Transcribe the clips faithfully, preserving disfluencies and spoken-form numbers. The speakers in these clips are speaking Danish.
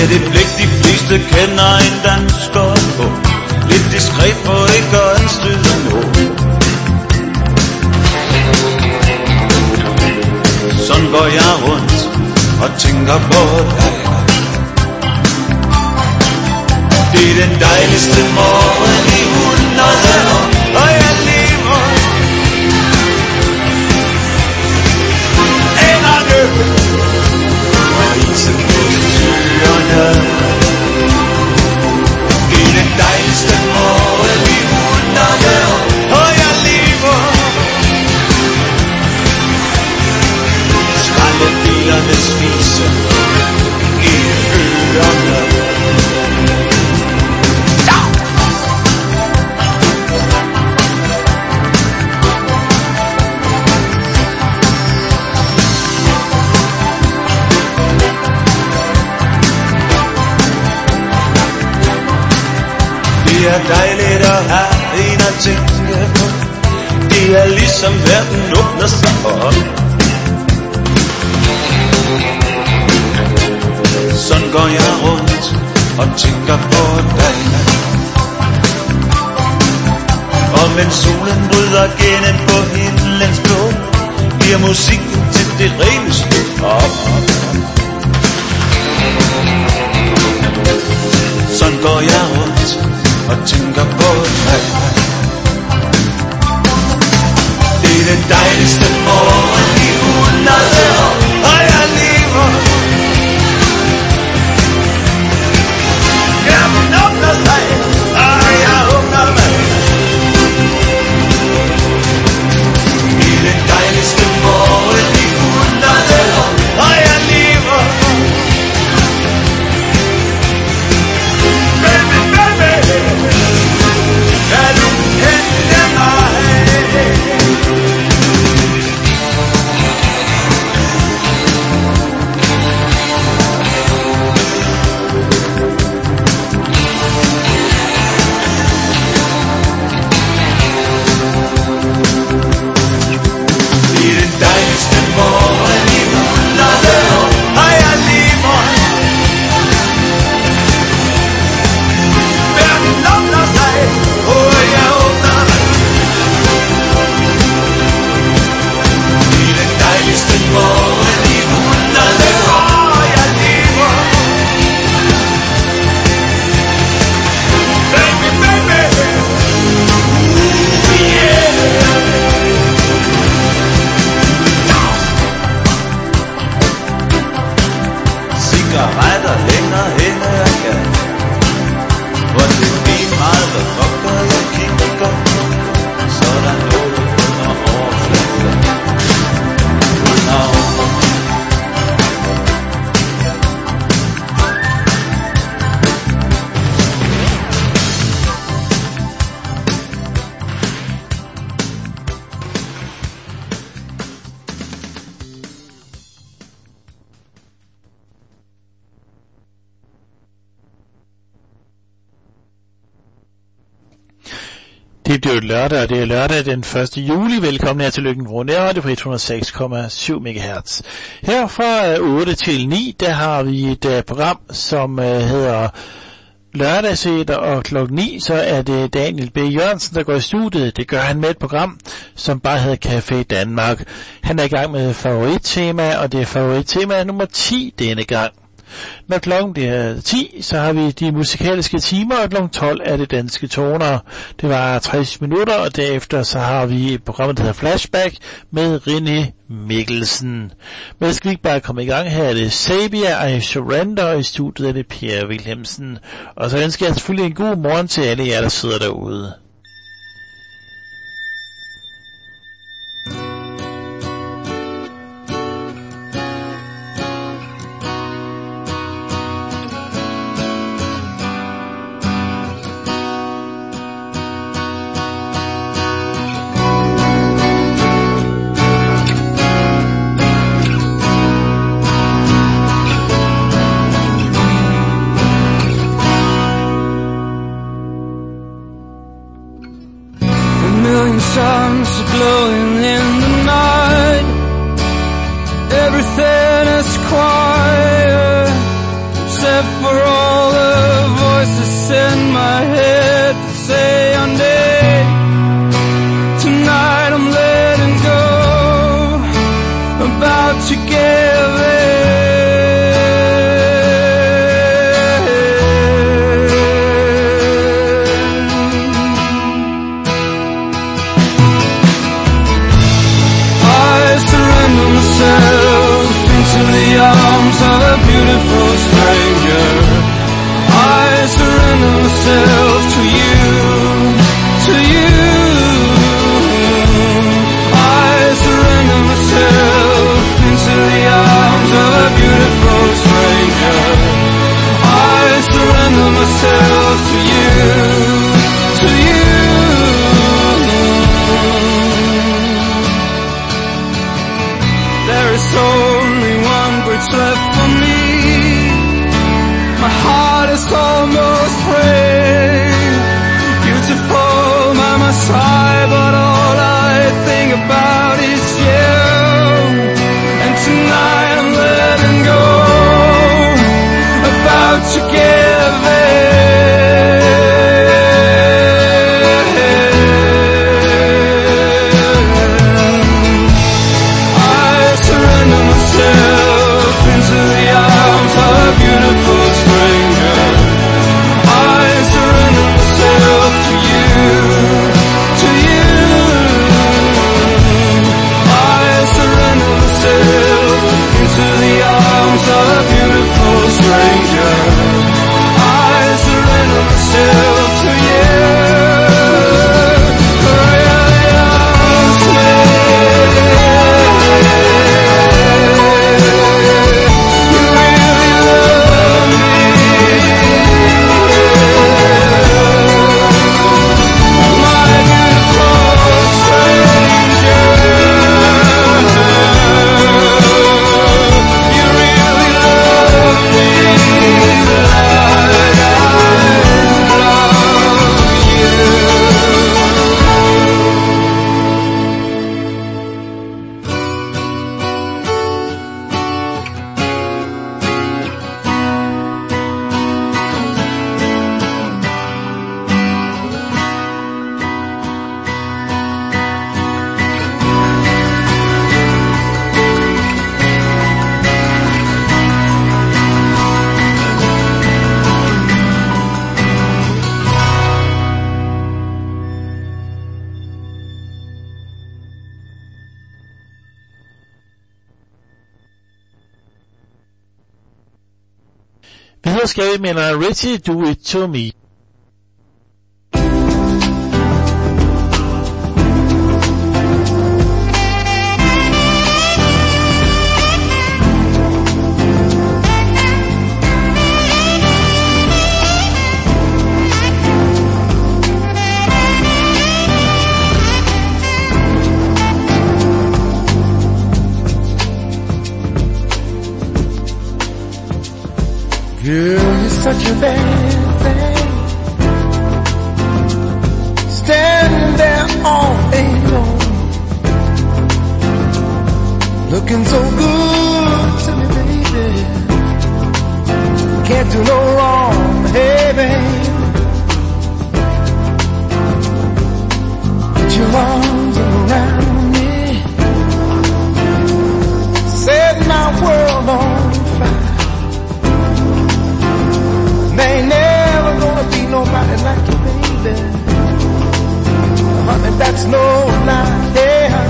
Med det blik de fleste kender en dansker på, lidt diskret for ikke at anstøde nogen. Sådan går jeg rundt og tænker på dig. Det er den dejligste morgen i hundrede år, og jeg lever. Enderne og isen på tyerne. Det er den dejligste morgen i hundrede år, og jeg lever. Skraldebilerne spiser i ørerne. Det er dejligt at have en at tænke på. Det er ligesom verden åbner sig op. Sådan går jeg rundt og tænker på dig. Og mens solen bryder gennem på himlens blå, bliver musikken til det reneste op. Sådan går jeg rundt og tænker på dig. Det er den dejligste morgen i hundrede år, og jeg lever. Hjernen åbner sig, og jeg åbner mig. Det er den dejligste morgen i hundrede år, og jeg lever. Baby, baby, kan du kende mig? Det er jo lørdag, og det er lørdag den første juli. Velkommen her til Lykken Vrå Nærradio på et hundrede og seks komma syv megahertz. Her fra otte til ni, der har vi et uh, program, som uh, hedder Lørdagsæter, og klokken ni, så er det Daniel B. Jørgensen, der går i studiet. Det gør han med et program, som bare hedder Café Danmark. Han er i gang med favorittema, og det er favorittema nummer ti denne gang. Når klokken bliver ti, så har vi de musikalske timer, og klokken tolv er det danske toner. Det var tres minutter, og derefter så har vi et program, der hedder Flashback med René Mikkelsen. Men skal vi ikke bare komme i gang? Her er det Sabia, I Surrender, og i studiet er det Pierre Wilhelmsen. Og så ønsker jeg selvfølgelig en god morgen til alle jer, der sidder derude. Suns are glowing in the night. Everything is quiet. except for all the voices in my head that say one day, tonight I'm letting go, about to give arms of a beautiful stranger. I surrender myself to you, to you. I surrender myself into the arms of a beautiful stranger. I surrender myself to you, to you. There is only one bridge left for me. My heart is almost free. Beautiful by my side, but all I think about is you. And tonight I'm letting go, about to give in. I surrender myself into the arms of a beautiful stranger. I surrender myself to you, to you. I surrender myself into the arms of a beautiful stranger. I surrender myself to you. Videre skal vi med Lionel Richie, Do It To Me. Girl, you're such a bad thing, standing there all day long, looking so good to me, baby. Can't do no wrong, hey, babe. Put your arms around me, set my world on fire. There ain't never gonna be nobody like you, baby. Honey, that's no lie, yeah.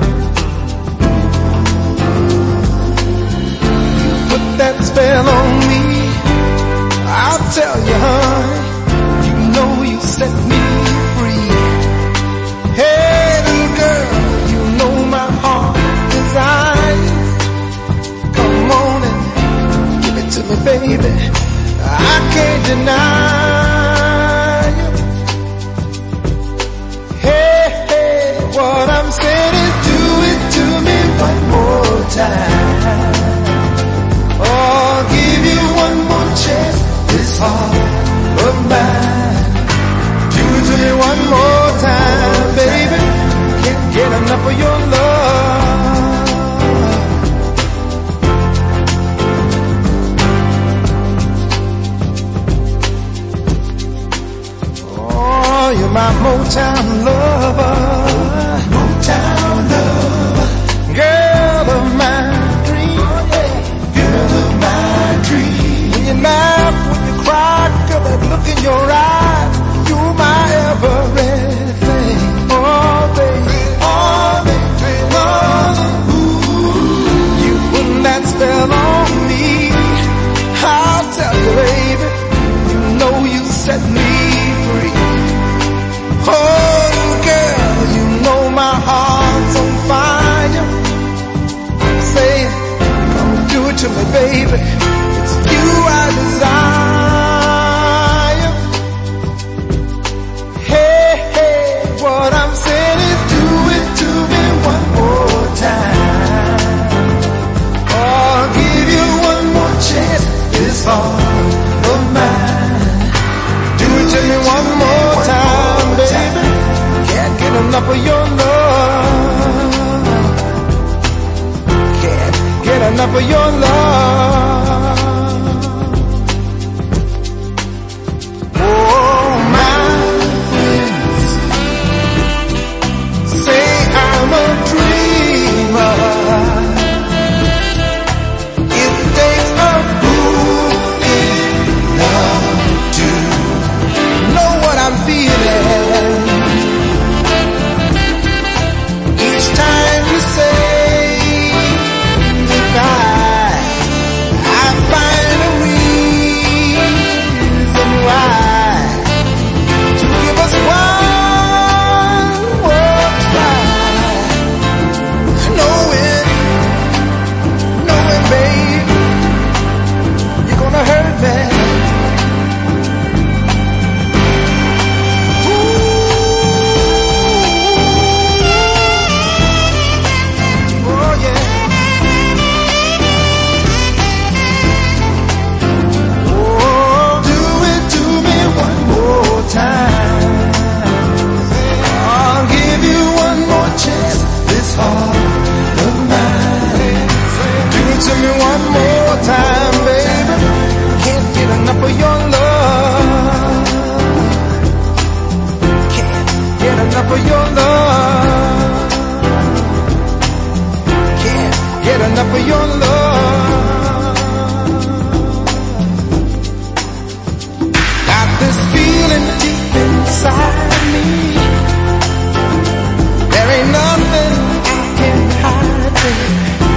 You put that spell on me, I'll tell you, honey, you know you set me free. Hey, little girl, you know my heart desires. Come on and give it to me, baby. I can't deny you. Hey, hey, what I'm saying is do it to me one more time. Oh, I'll give you one more chance, this heart of mine. Do it to me one more time, baby. Can't get enough of your love. Girl, you're my Motown lover. Motown lover. Girl of my dream. Girl of my dream. When you laugh, when you cry, girl, that look in your eyes, you're my everything. Oh, baby, oh, baby, oh, ooh. You put that spell on me. I'll tell you, baby, you know you set me free. Oh, girl, you know my heart's on fire. Say, come do it to me, baby. It's you I desire. Hey, hey, what I'm saying is do it to me one more time. Oh, I'll give you one more chance. This heart of mine. Do it to me one more time, baby. Can't get enough of your love. Can't get enough of your love. Oh, my friends say I'm a dreamer. It takes a fool in love to know what I'm feeling. Each time you say goodbye, I find a reason why to give us one more try. Knowing, knowing, babe, you're gonna hurt me. Oh yeah. Oh, do it to me one more time. I'll give you one more chance. This heart of mine. Do it to me one more time, baby. Can't get enough of your love. Can't get enough of your love. Can't get enough of your love. Got this feeling deep inside me. There ain't nothing I can hide, baby.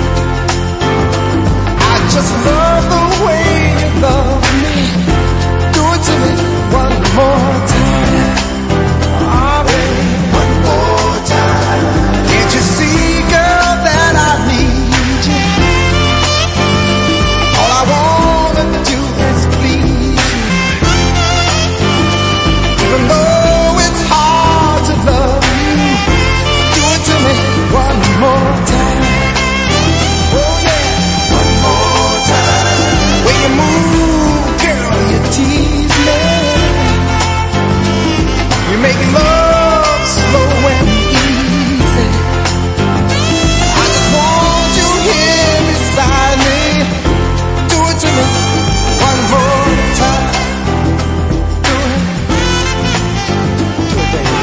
I just love the way you love me. Do it to me one more time. Oh, baby, one more time. Can't you see, girl, that I need you? All I wanna do is please you. Even though it's hard to love you, do it to me one more time. Oh yeah, one more time. When you move, girl, you tease me. You make love slow and easy. I just want you here beside me. Do it to me one more time. Do it. Do it, baby.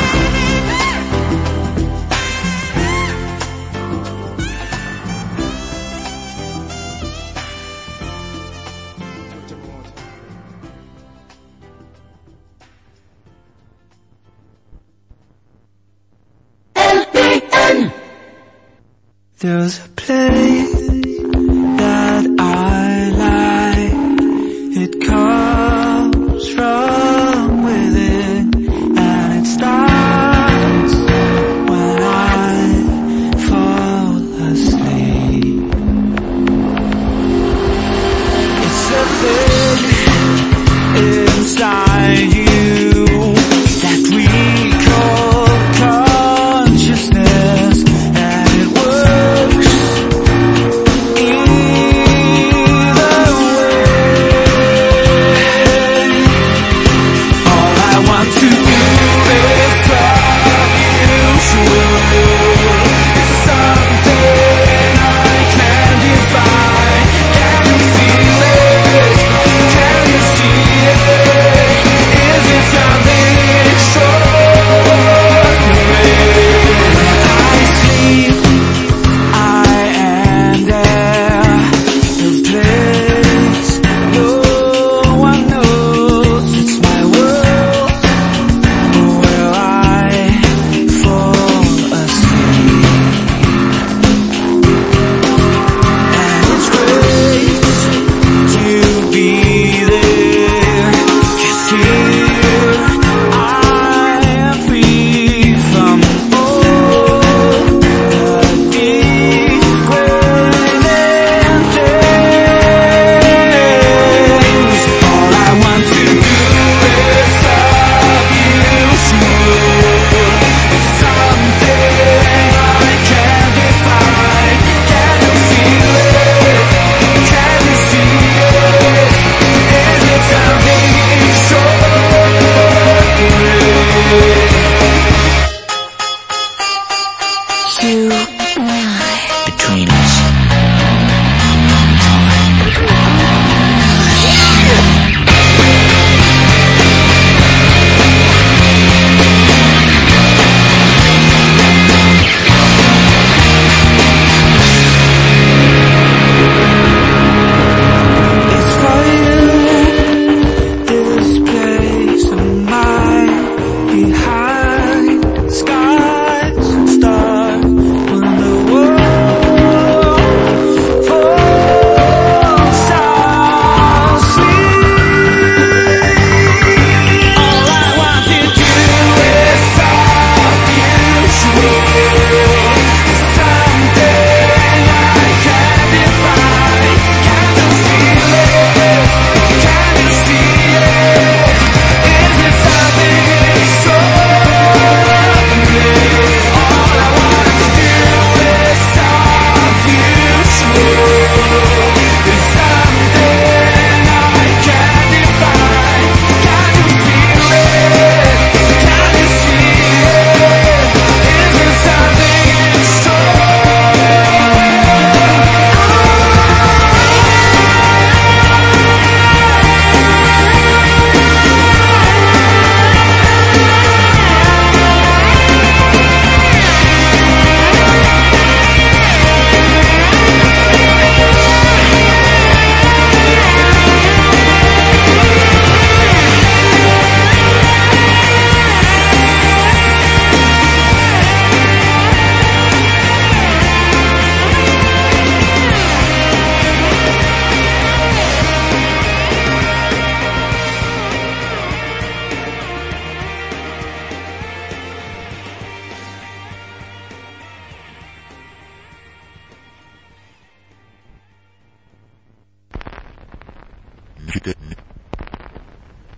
There's a place that I like. It comes from within, and it starts when I fall asleep. It's a thing inside you that we call consciousness, and it works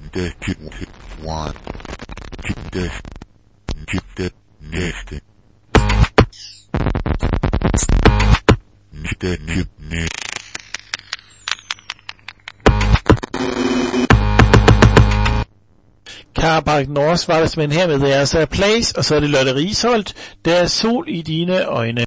det one det det næste det det Carpark North var der simpelthen her med There's a Place, og så er det Lotte Risholt, Der er sol i dine øjne.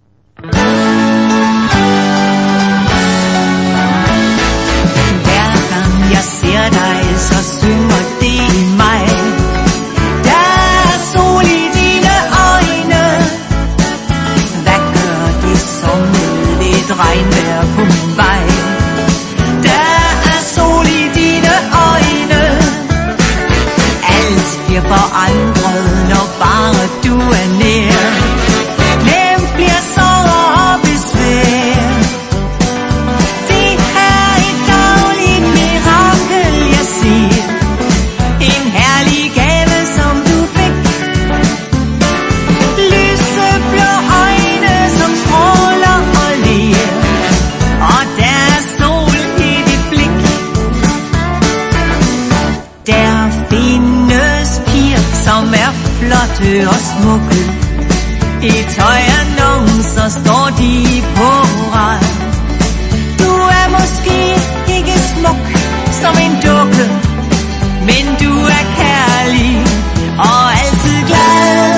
Hver gang jeg ser dig, så synger det i mig. Der er sol i dine øjne. Hvad gør det så med lidt regnvejr på min vej? Der er sol i dine øjne. Alt bliver forandret, når bare du er nær. Hvem bliver sorger og besvær? Det er et dagligt mirakel, jeg siger. En herlig gave, som du fik. Lyseblå øjne, som stråler og ler. Og der er sol i dit blik. Der findes piger, som er flotte og smukke. I tøjannoncer står de på rad. Du er måske ikke smuk som en dukke, men du er kærlig og altid glad.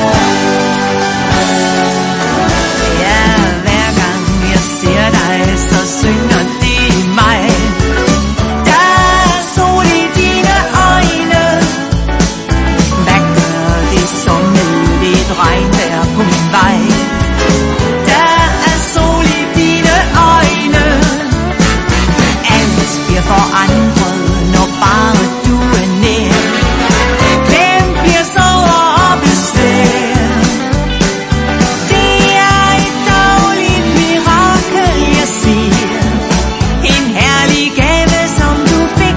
Ja, hver gang jeg ser dig, så synger det i mig. Der er sol i dine øjne. Hvad gør det så med lidt regnvejr på min vej? Der er sol i dine øjne. Alt bliver forandret, når bare du er nær. Hvem bliver sorger og besvær? Det er et dagligt mirakel, jeg siger. En herlig gave, som du fik.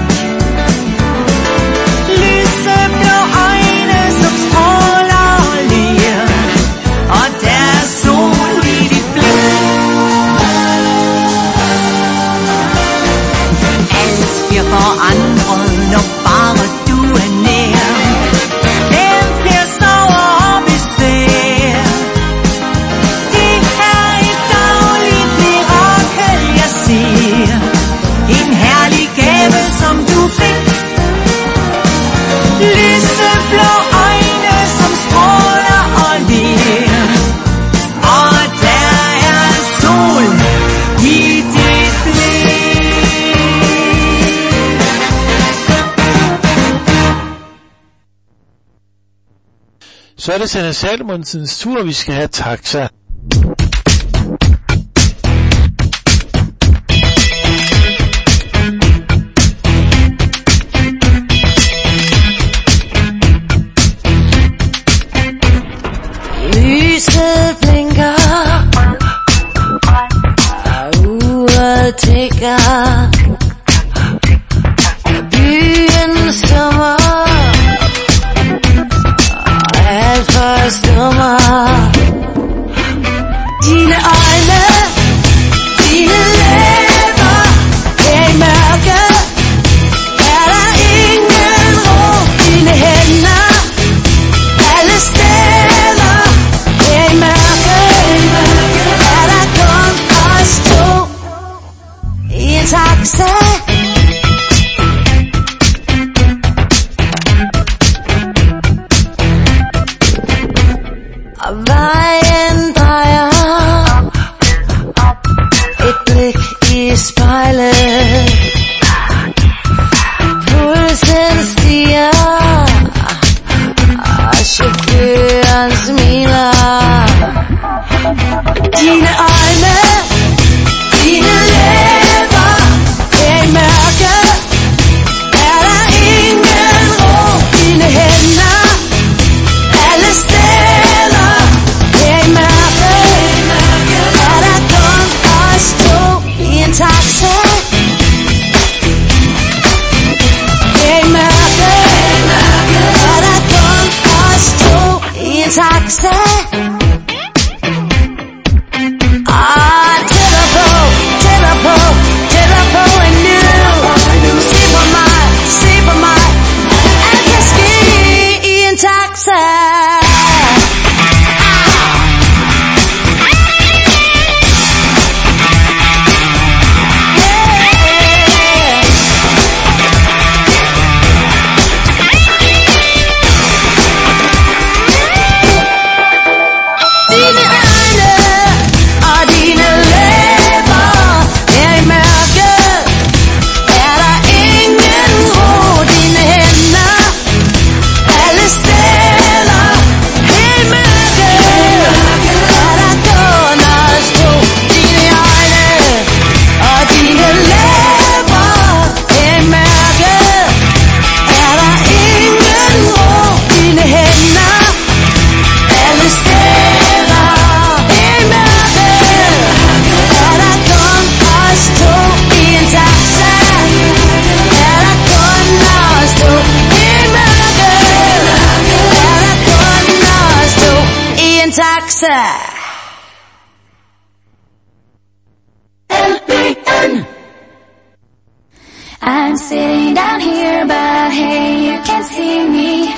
Lyseblå øjne, som stråler og ler. Og der er sol i dit blik. Alt bliver forandret, når bare du er nær. Hvem bliver sorger og besvær? Det er et dagligt mirakel, jeg siger. En herlig gave, som du fik. Lyseblå øjne, som stråler og ler. Og der er sol i dit blik. Så er det Sanne Salmonsens tur, vi skal have taxa. Lyset blinker, og uret tikker. Byen stummer, og alt forstummer. Dine øjne, dine læber, her i mørket er der ingen ro. Dine hænder, alle steder, her i mørket er der kun os to. I en taxa, og vejen drejer. Et blik i spejlet, pulsen stiger, og chaufføren smiler. Dine øjne, dine læber, her i mørket er der ingen ro. Dine hænder, alle steder, her i mørket er der kun os to. I en taxa, her i mørket er der kun os to. I en taxa. Ah, tættere på, tættere på, tættere på endnu. Se på mig, se på mig, taxa. I'm sitting down here, but hey, you can't see me.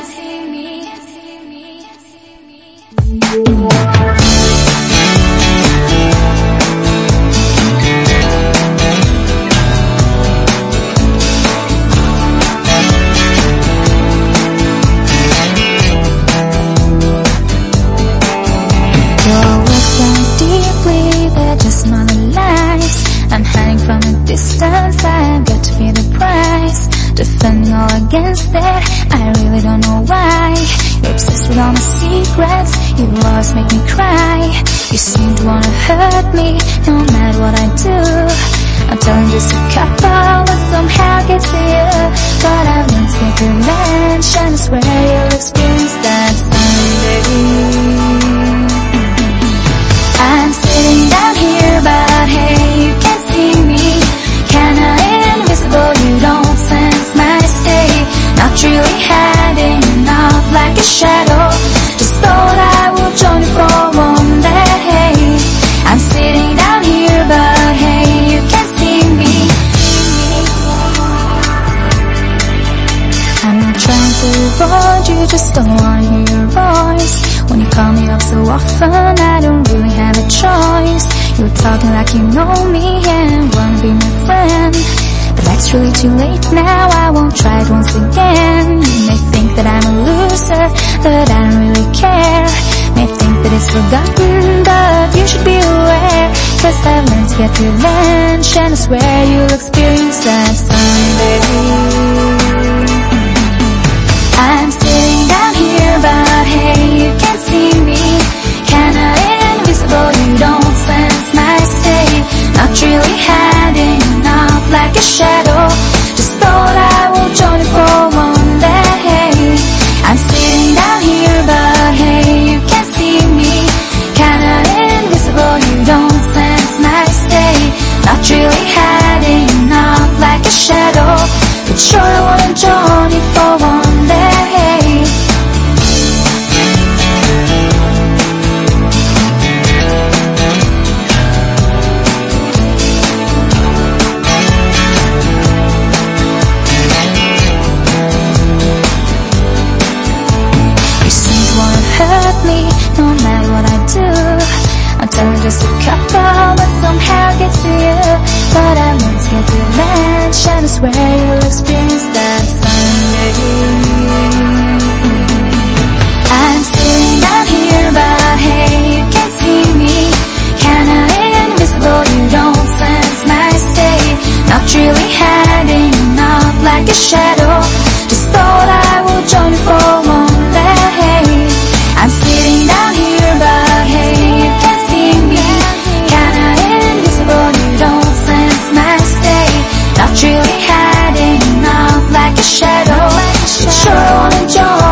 I'm hiding from a distance, I've got to pay the price. Defending all against that, I really don't know why. You're obsessed with all my secrets, your loves make me cry. You seem to wanna hurt me, no matter what I do. I'm telling just a couple, but somehow gets to you. But I've learned to get revenge, and I swear you'll experience that someday. I'm sitting down here, but hey, you can't see me. Kinda invisible, you don't sense my state. Not really hiding enough like a shadow. Just thought I would join you for one day. I'm sitting down here, but hey, you can't see me. I'm not trying to avoid you, just don't wanna hear your voice. When you call me up so often, I don't really have a choice. You're talking like you know me and wanna be my friend. But that's really too late now, I won't try it once again. You may think that I'm a loser, but I don't really care. May think that it's forgotten, but you should be aware. Cause I've learned to get revenge, and I swear you'll experience that someday. I'm sitting down here, but hey, you can't see me. Kinda invisible, you don't sense my state. Not really hiding enough like a shadow. Just thought I would join you for one day. I'm sitting down here, but hey, you can't see me. Kinda invisible, you don't sense my state. Not really hiding enough like a shadow. But sure I wanna join you for one day. Hurt me, no matter what I do. I'm telling just a couple, but somehow gets to you. But I won't get revenge, and I swear you'll experience that someday. I'm sitting down here, but hey, you can't see me. Kinda invisible, you don't sense my state. Not really hiding enough like a shadow. Just thought I would join you for one day. I'm sitting down here, but hey, you can't see me. Kinda invisible, you don't sense my state. Not really hiding enough like a shadow. But sure I wanna join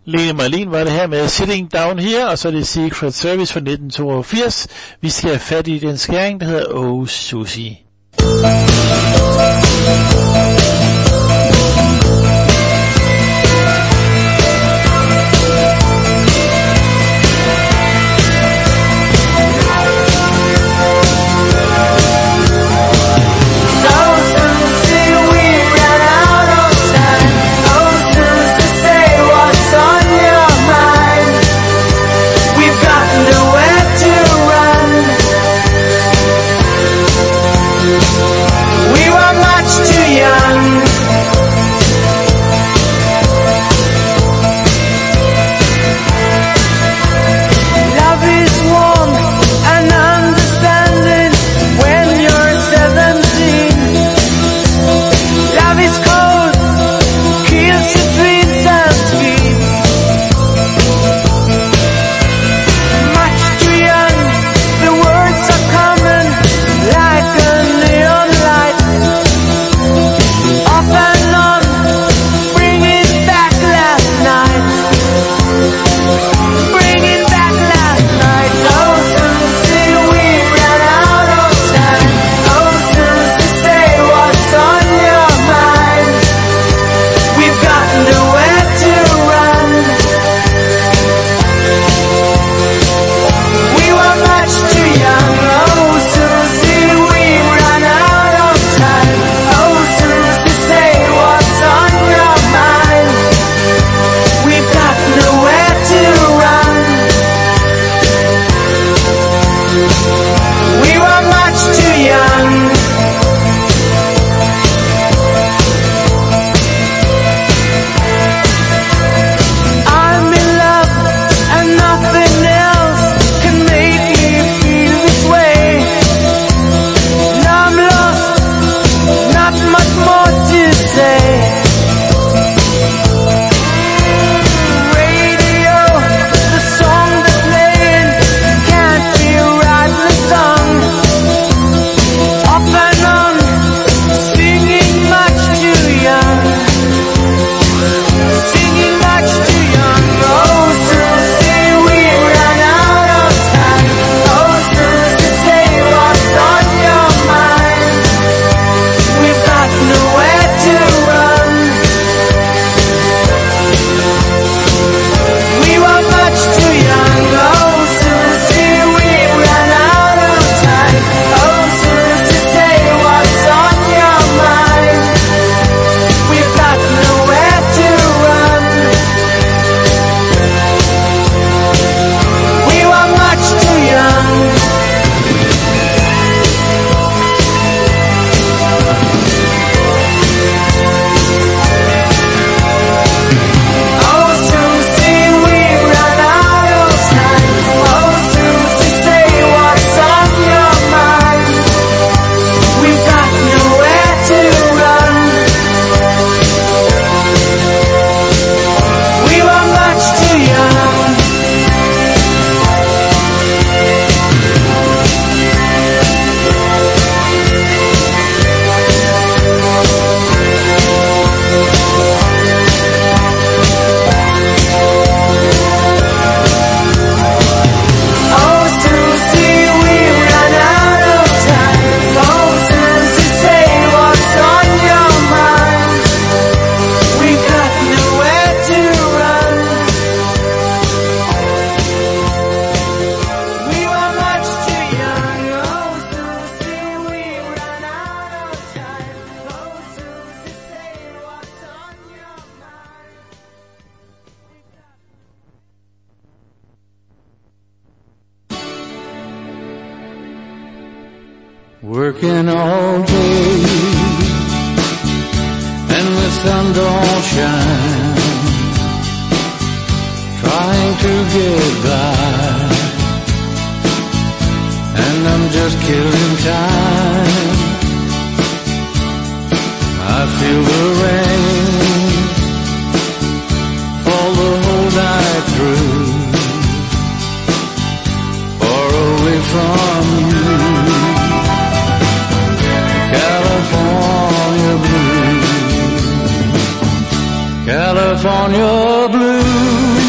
Lene Marlin var det her med Sitting Down Here, og så er det Secret Service fra nitten toogfirs. Vi skal have fat i den skæring, der hedder Oh Susie. Working all day and the sun don't shine, trying to get by, and I'm just killing time. I feel the rain fall the whole night through, far away from you. California blue, California blue.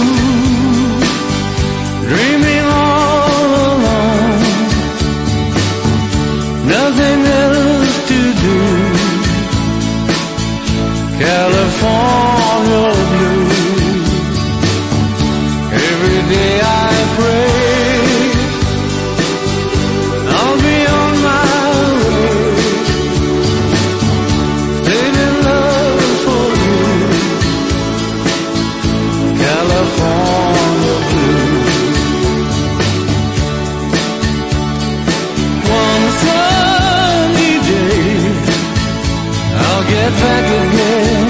get back again.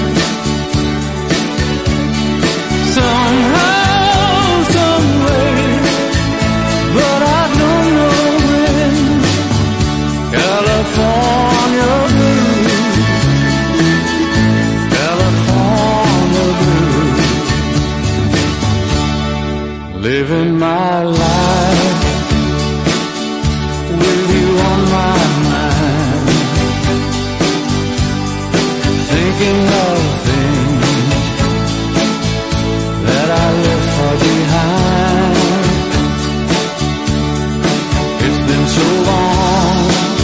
Somehow, some way, but I don't know when. California blues, California blues. Living my life with you on my mind, thinking of things that I left far behind. It's been so long,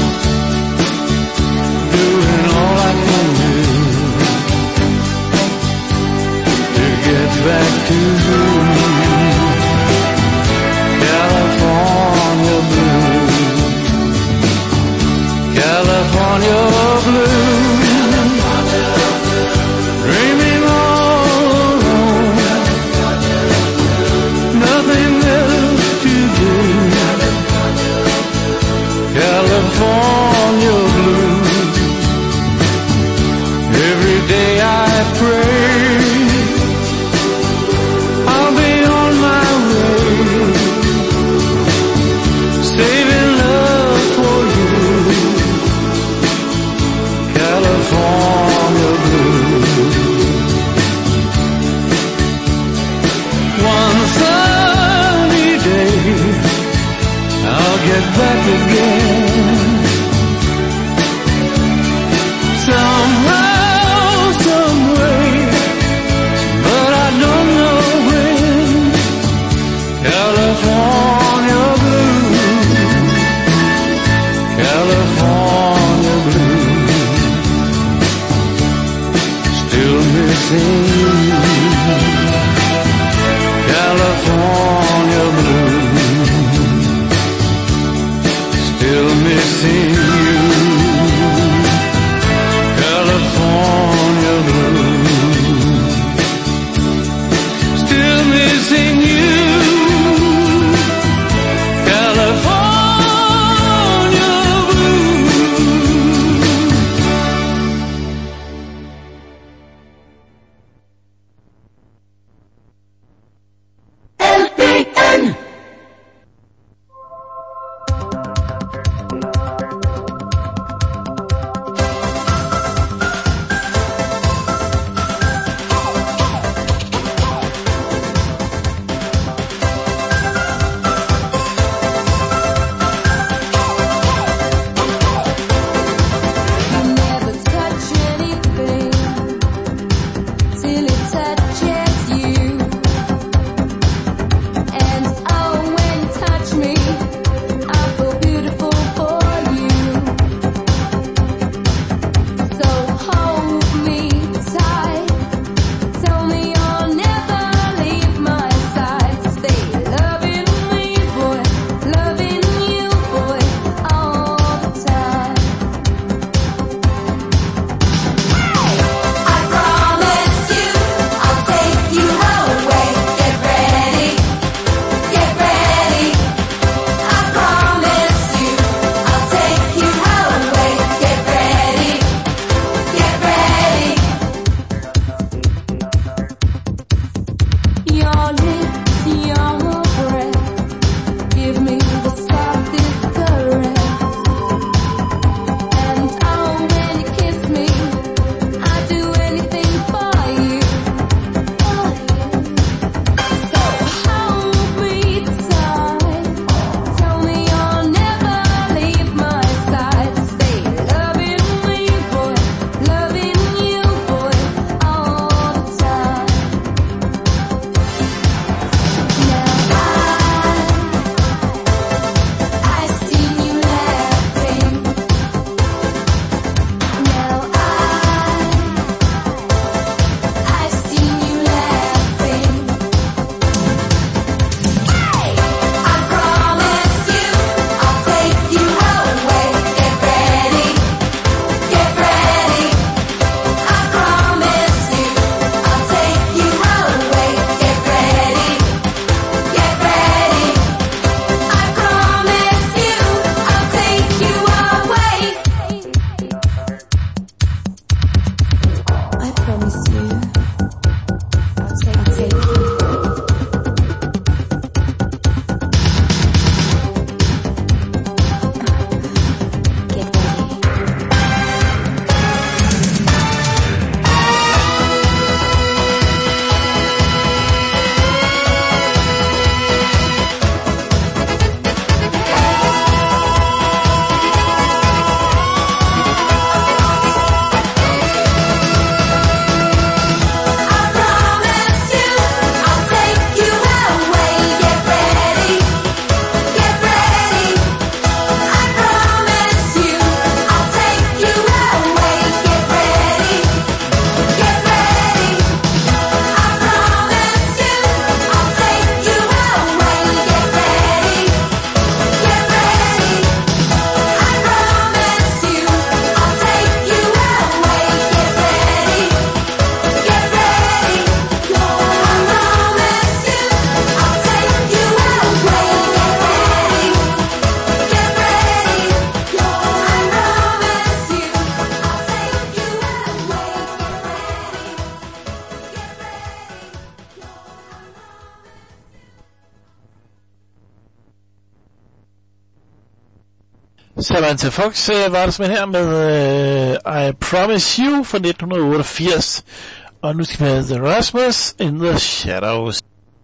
doing all I can do to get back to you. California blues, California blues, dreaming all alone, nothing else to do. California blues, every day I pray I'll be on my way, saving love for you. California blues. One sunny day I'll get back again. Somehow, some way, but I don't know when. California blues, California blues, still missing you. California blues, still missing you. California blues, still missing you. California blues. Samantha Fox øh, var der simpelthen her med øh, I Promise You fra nitten otteogfirs. Og nu skal vi have The Rasmus in the Shadows.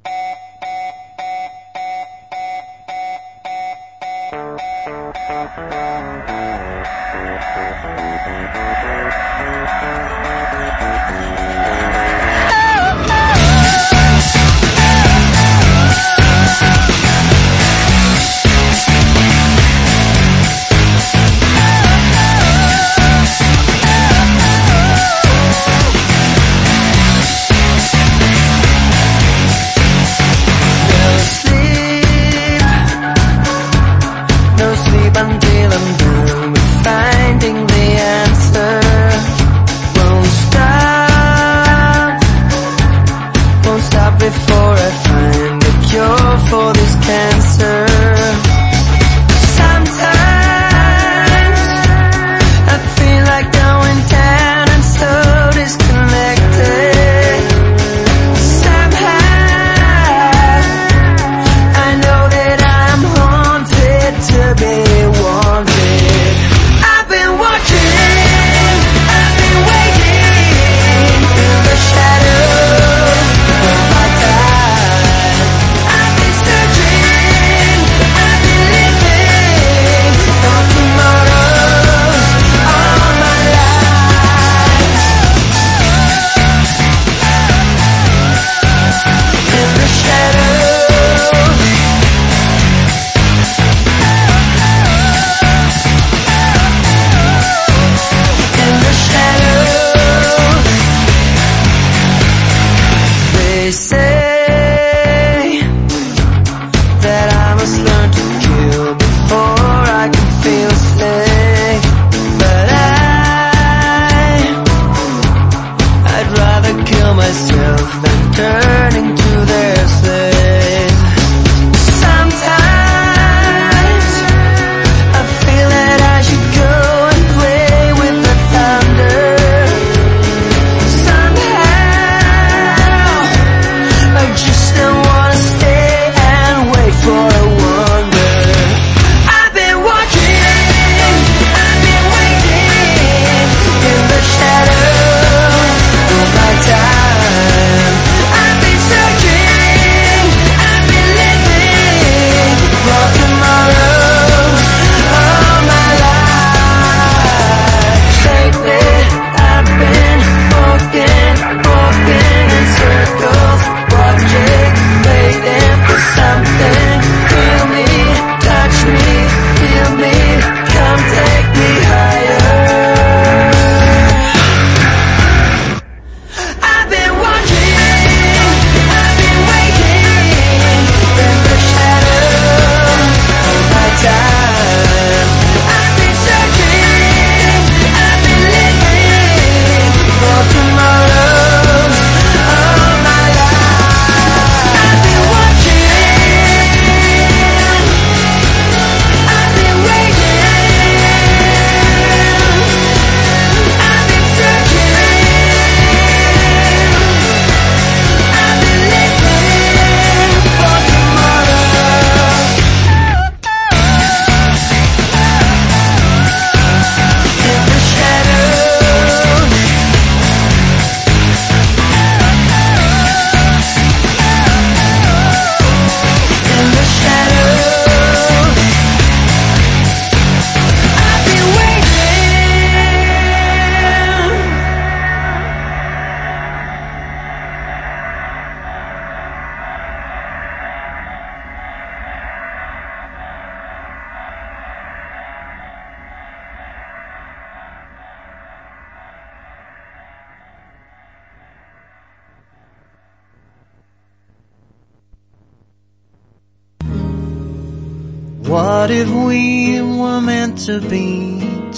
What if we were meant to be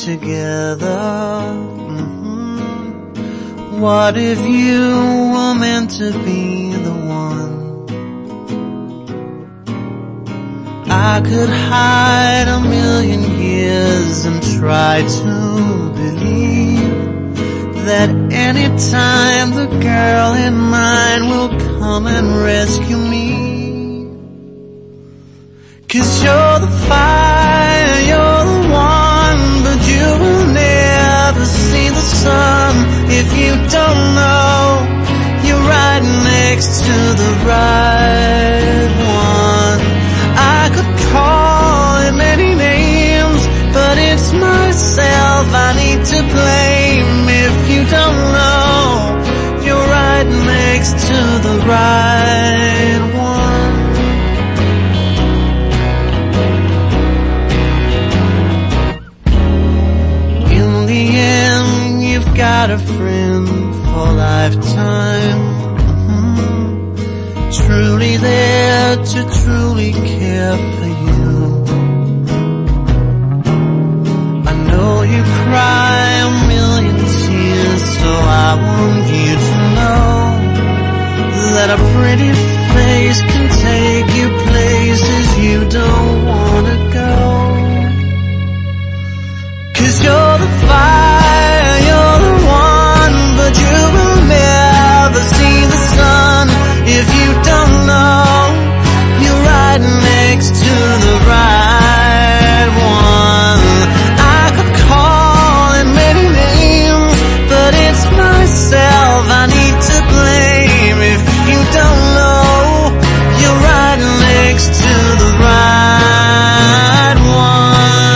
together? Mm-hmm. What if you were meant to be the one? I could hide a million years and try to believe that any time the girl in mine will come and rescue me. 'Cause you're the fire, you're the one if you don't know, you're right next to the right one. I could call him many names, but it's myself I need to blame. If you don't know, you're right next to the right one. In the end, you've got a friend for lifetime, mm-hmm. Truly there to truly care for you. I know you cry a million tears, so I want you to know that a pretty face can take you places you don't wanna go. 'Cause you're the fire, you're the one, but you will never see the sun. If you don't know, you're right next to the right one. I could call him many names, but it's myself I need to blame. If you don't know, you're right next to the right one.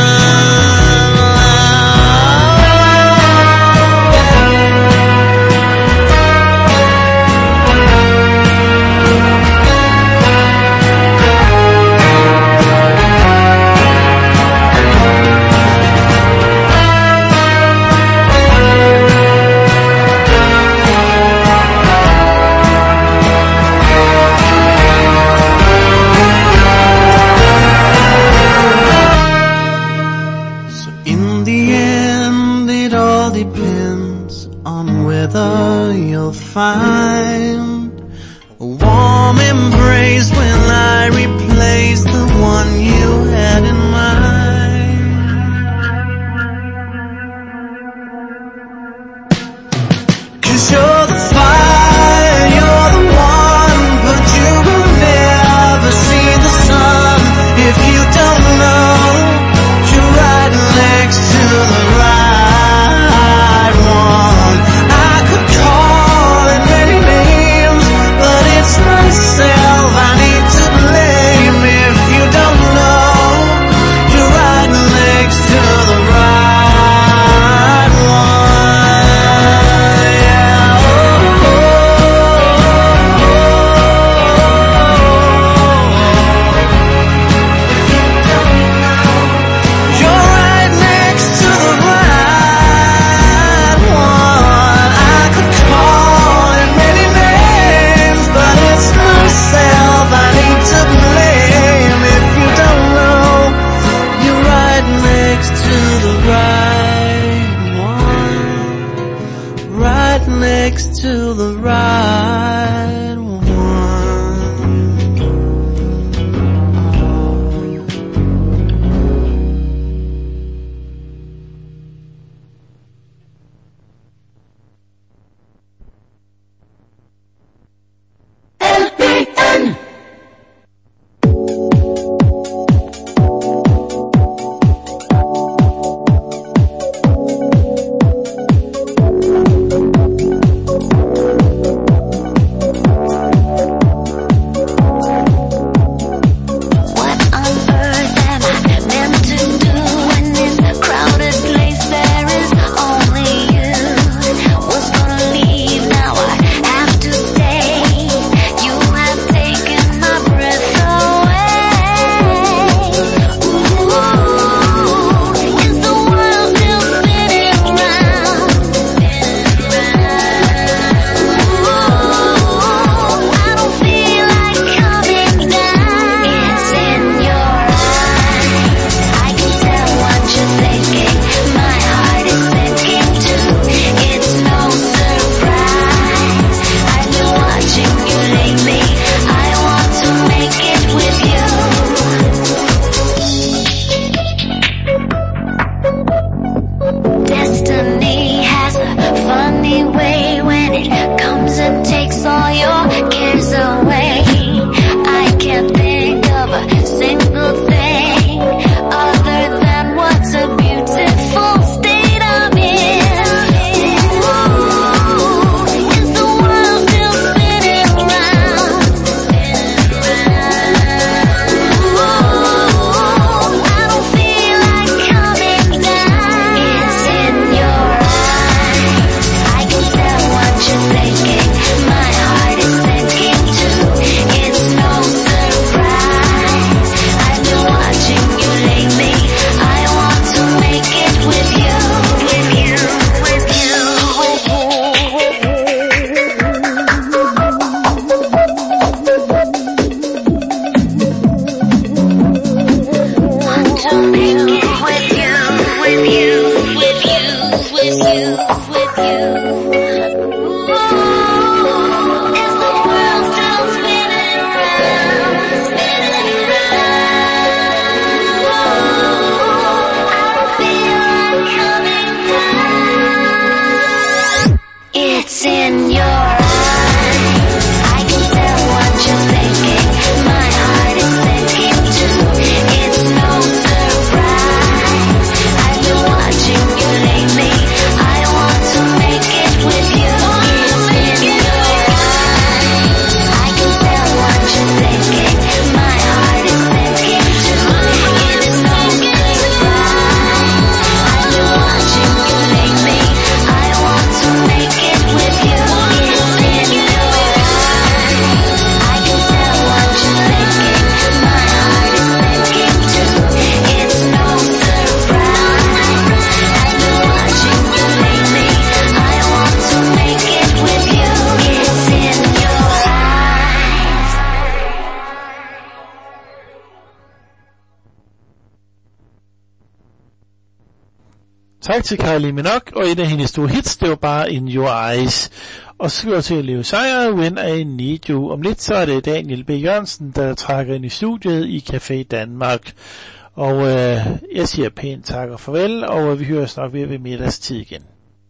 Find a warm embrace when I replace the one you had in mind. 'Cause you're the fire, you're the one, but you will never see the sun. If you don't know, you're right next to the right one. I could call it many names, but it's myself I need to blame. If you don't know, you're right next to the right one. Yeah, oh, oh, oh. You're right next to the right one. I could call it many names, but it's myself I need to blame. If you don't know, you're right next to the right one. Right next to the right one. Tak til Kylie Minogue, og et af hendes store hits, det var bare In Your Eyes. Og så går til Leo Sayer, When I Need You. Om lidt så er det Daniel B. Jørgensen, der trækker ind i studiet i Café Danmark. Og øh, jeg siger pænt tak og farvel, og vi høres nok ved ved middagstid igen.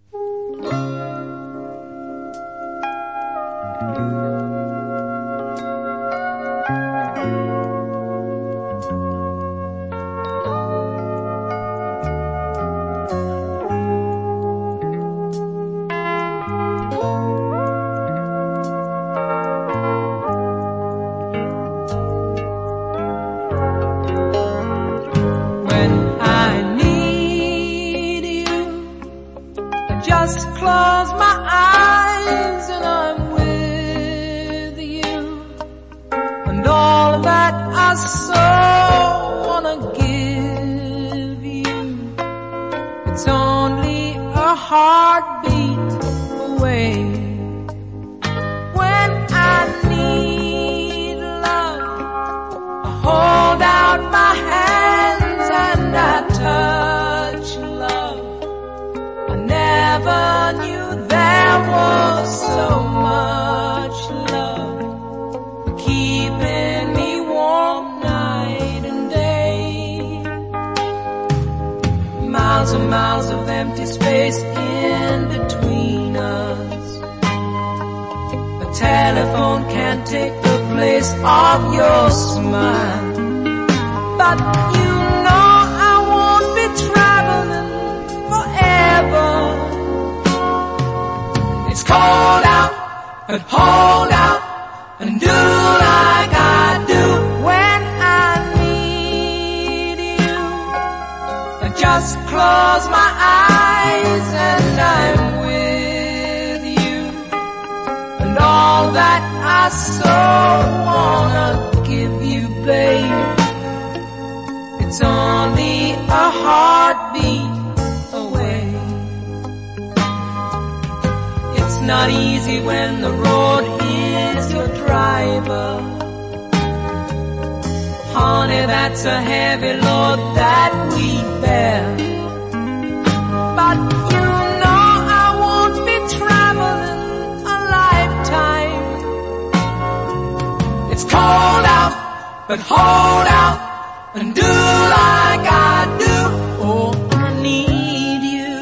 But hold out and do like I do. Oh, I need you.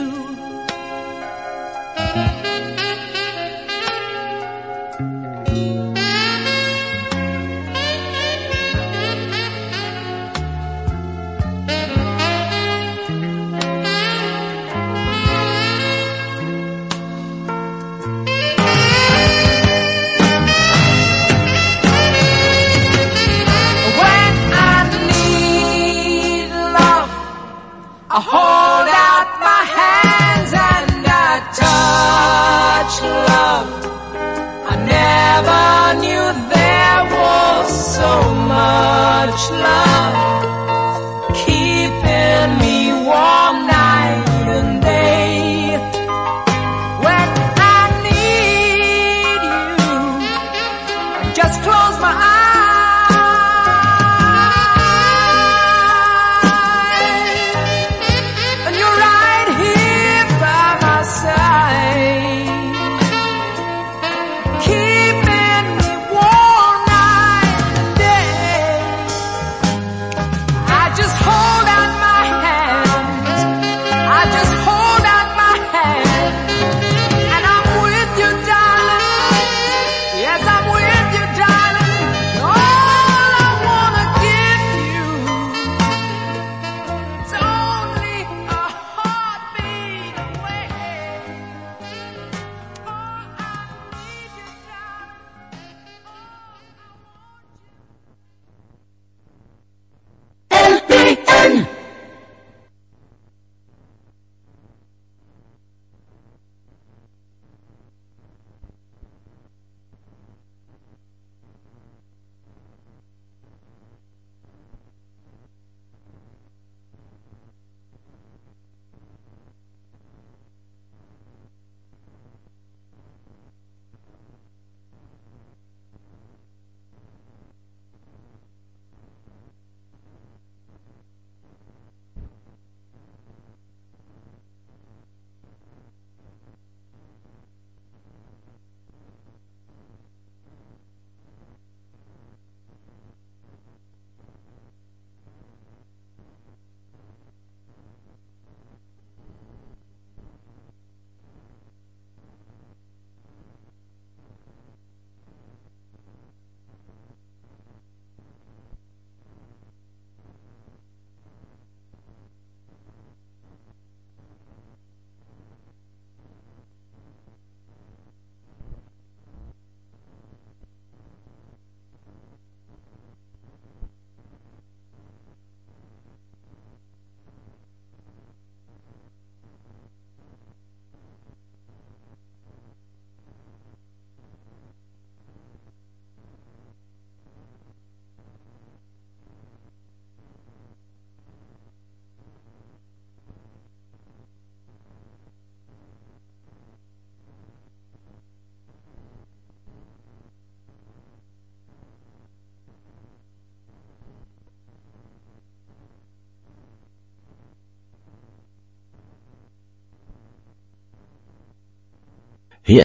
I hold out my hands and I touch love. I never knew there was so much love.